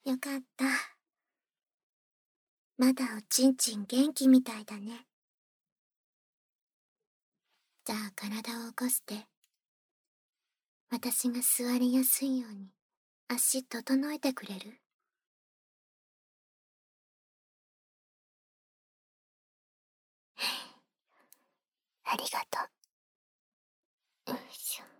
よかった。まだおちんちん元気みたいだね。じゃあ体を起こして、私が座りやすいように足整えてくれる？ありがとう。よいしょ。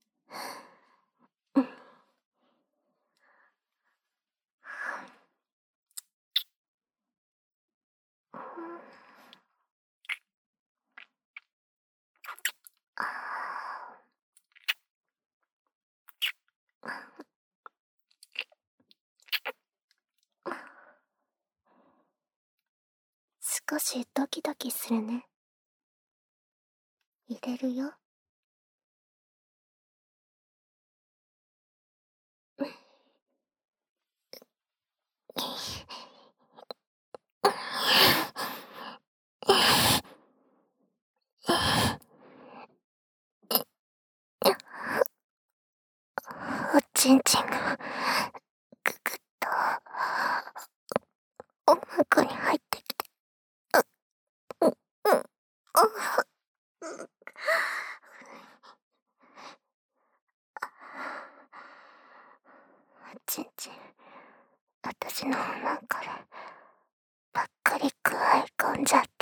少しドキドキするね。入れるよ。おちんちんがぐぐっとお腹に入ってきて、おちんちん、私の中でばっかり食い込んじゃった。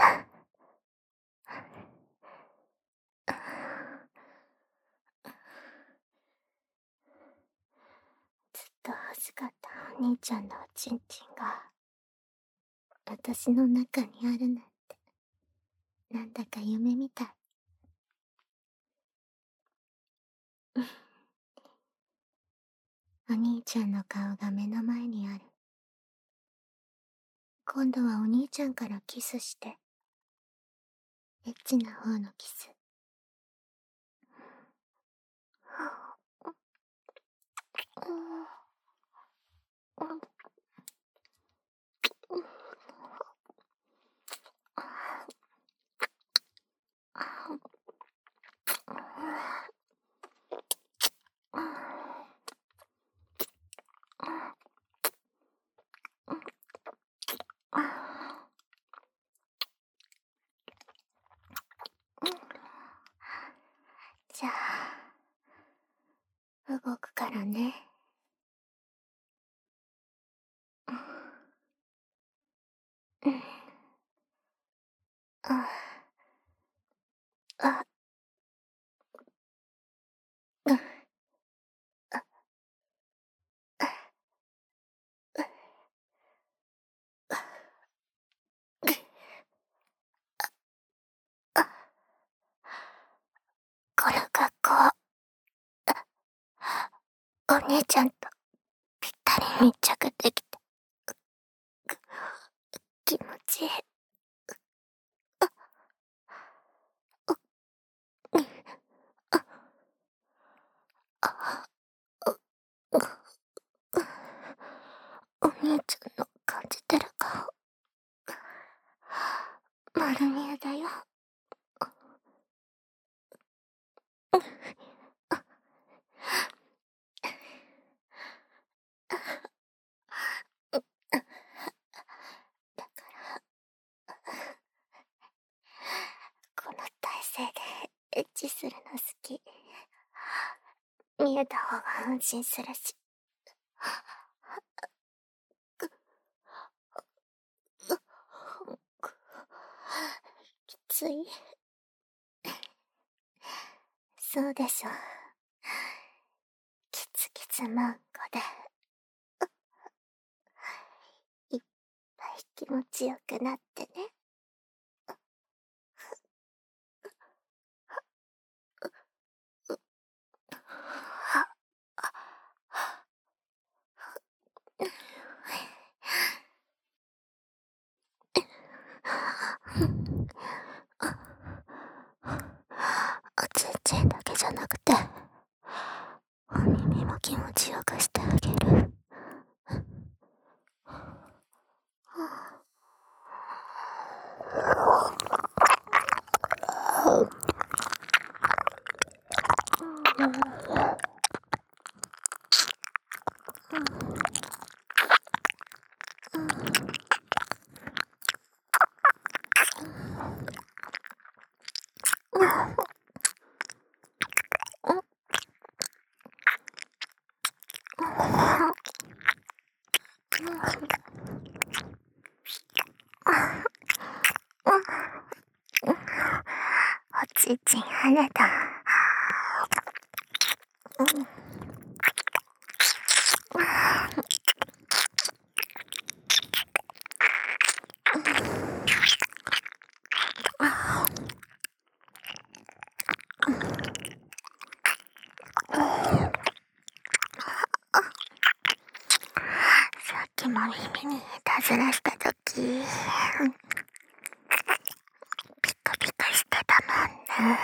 ずっと欲しかったお兄ちゃんのおちんちんが私の中にあるなんて、なんだか夢みたい。お兄ちゃんの顔が目の前にある。今度はお兄ちゃんからキスして、エッチな方のキス。じゃあ、動くからね。あ、あ、うん、あ、この格好、お兄ちゃんとぴったり密着できて、気持ちいい。お兄ちゃんの感じてる顔、丸見えだよ。だからこの体勢でエッチするの好き。見えた方が安心するし。きつい。そうでしょ。キツキツマンゴでいっぱい気持ちよくなってね。おちんちんだけじゃなくて、お耳も気持ちよくしてあげる。 ちちん晴れた。さっきも耳にいたずらしたとき、ピカピカしてたもんね。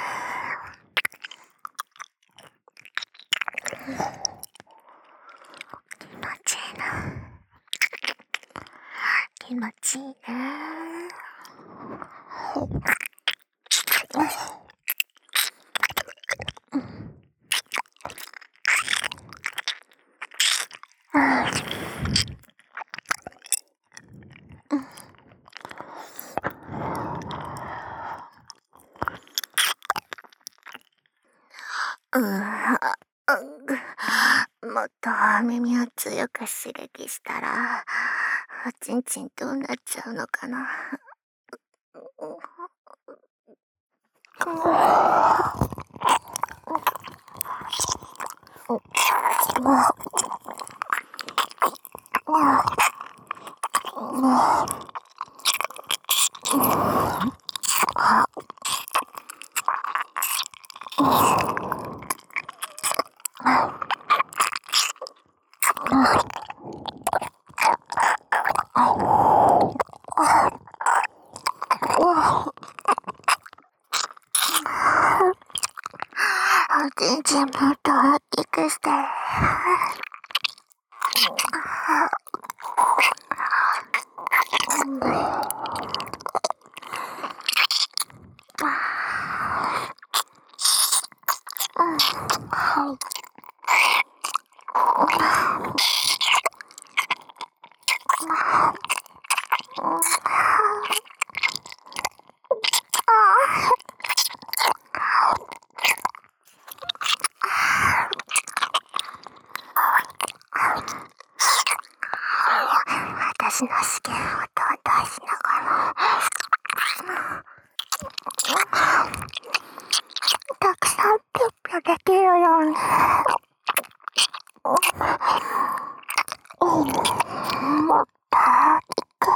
気持ちいいな。気持ちいいね。もっと耳を強く刺激したら、おちんちんどうなっちゃうのかな。おちんちんもっと大きくして。私の試験をトントンしながら、たくさんピュッピュできるように。もっと大きく。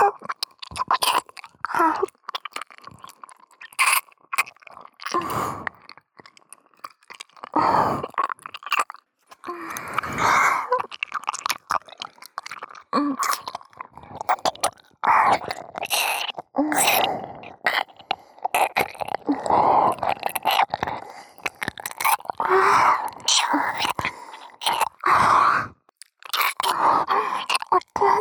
おちんちん、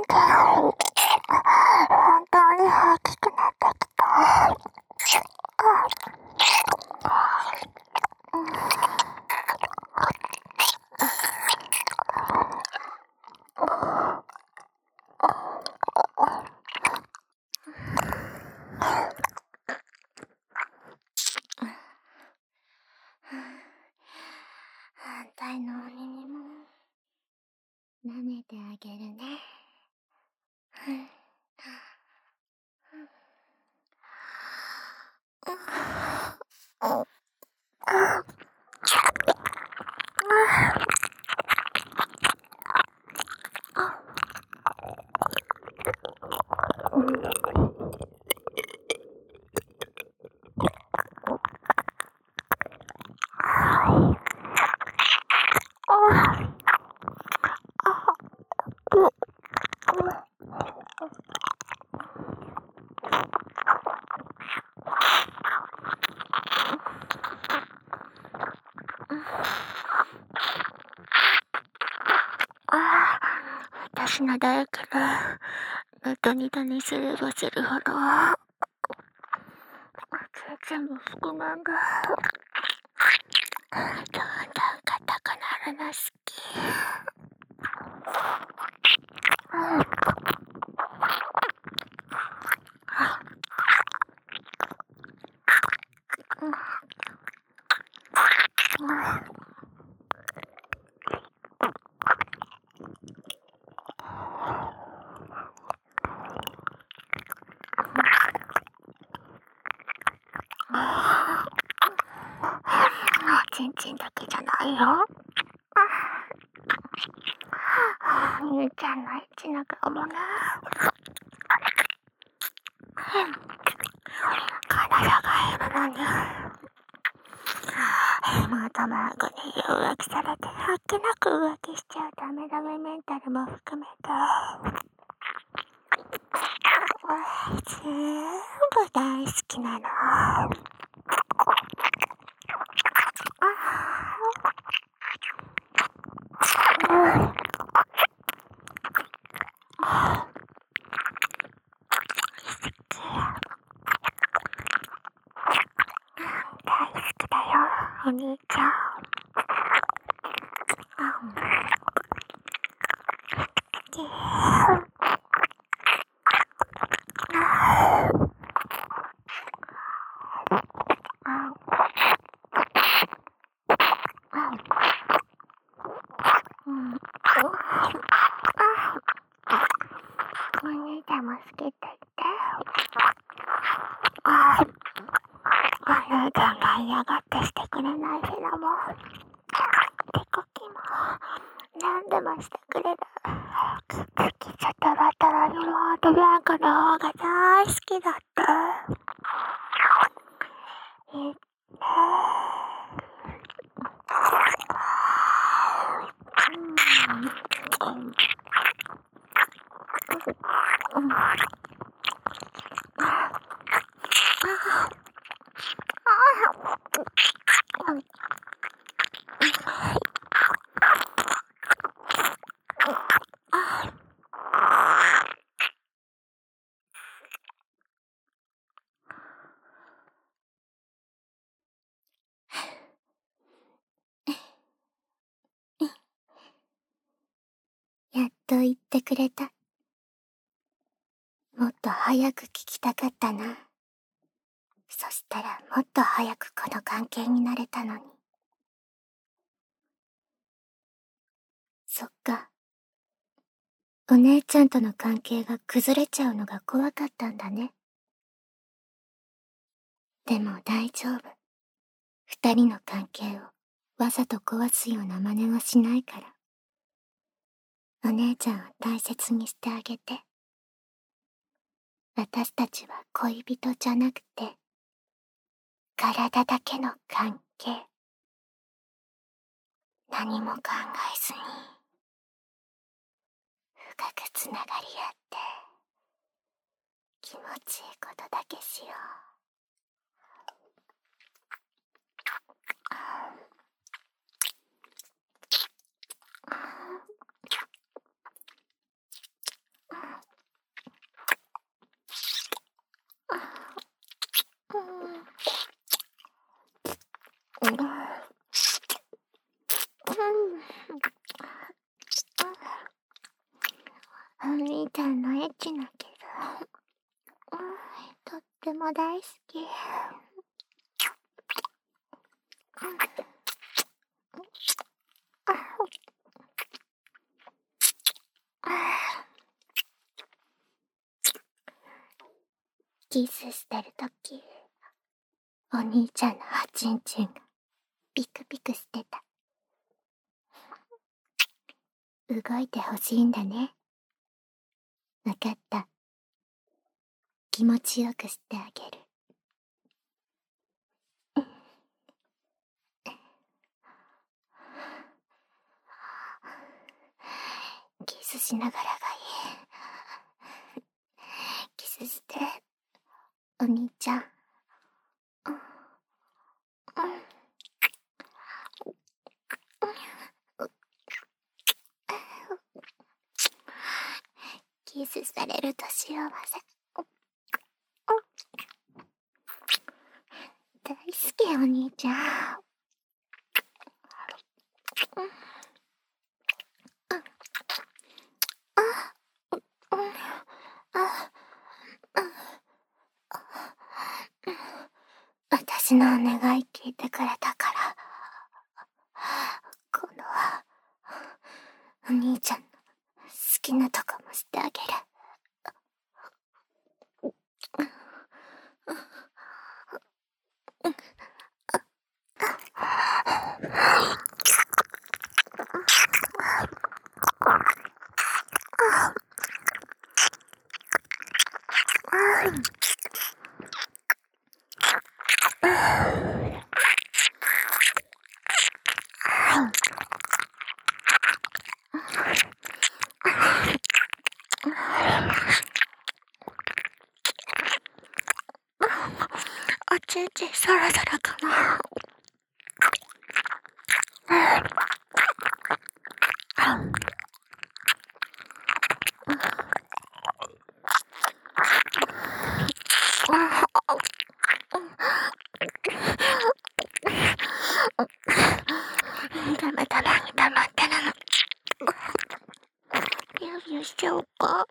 本当に大きくなってきた。反対のお耳も舐めてあげるね。私の唾液でネタニタにすればするほど、全部覆面がどんどん硬くなるの好き。 ちんちんだけじゃないよ。兄ちゃんのエッチな顔もな。彼女がいるのに。妹も顎に浮気されて、あっけなく浮気しちゃうダメダメメンタルも含めた。全部大好きなの。大好きだよ、お兄ちゃん。お兄ちゃんも好きって言って。お兄ちゃんが嫌がってしてくれないフェラも手こきも何でもしてくれる。キストロトロにもオートビャンコの方が大好きだって言って。やっと言ってくれた。もっと早く聞きたかったな。そしたらもっと早くこの関係になれたのに。そっか。お姉ちゃんとの関係が崩れちゃうのが怖かったんだね。でも大丈夫。二人の関係をわざと壊すような真似はしないから。お姉ちゃんを大切にしてあげて。私たちは恋人じゃなくて、体だけの関係。何も考えずに、深くつながり合って、気持ちいいことだけしよう。お兄ちゃんのエッチなけど、とっても大好き。キスしてるとき、お兄ちゃんのおちんちんがピクピクしてた。動いてほしいんだね。わかった。気持ちよくしてあげる。キスしながらがいい。キスして、お兄ちゃん。キスされると幸せ。大好き、お兄ちゃん。私のお願い聞いてくれたから、今度は、お兄ちゃんの好きなとこもしてあげる。 おちんちんそろそろかな。ダメだな、黙ってるの。ビュービューしちゃおうか。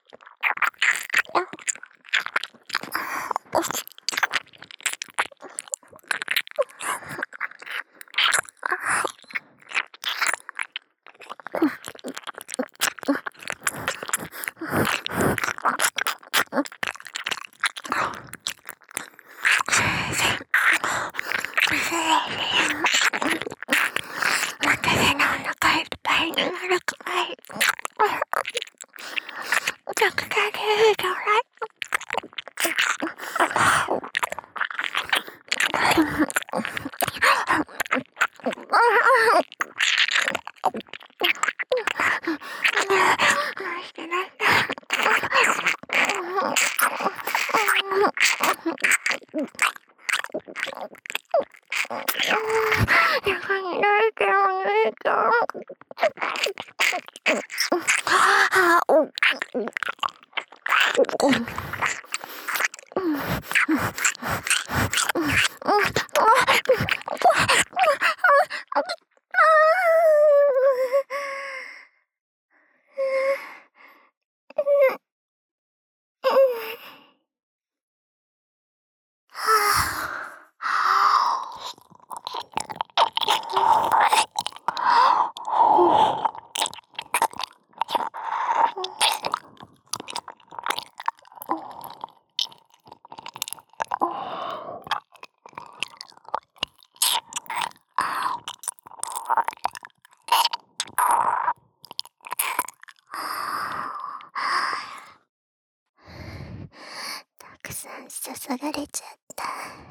私のお腹いっぱいになるくらいたくさん入れてもらえ。してない。中に入れてもいいか。たくさんそそられちゃった。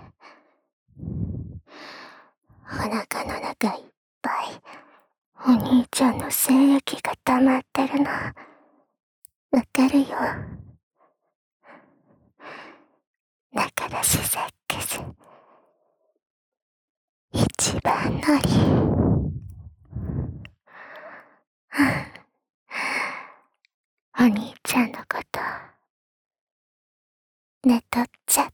お腹の中いっぱいお兄ちゃんの精液が溜まってるのわかるよ。仲良しセックス一番乗り。お兄ちゃんのこと寝取っちゃった。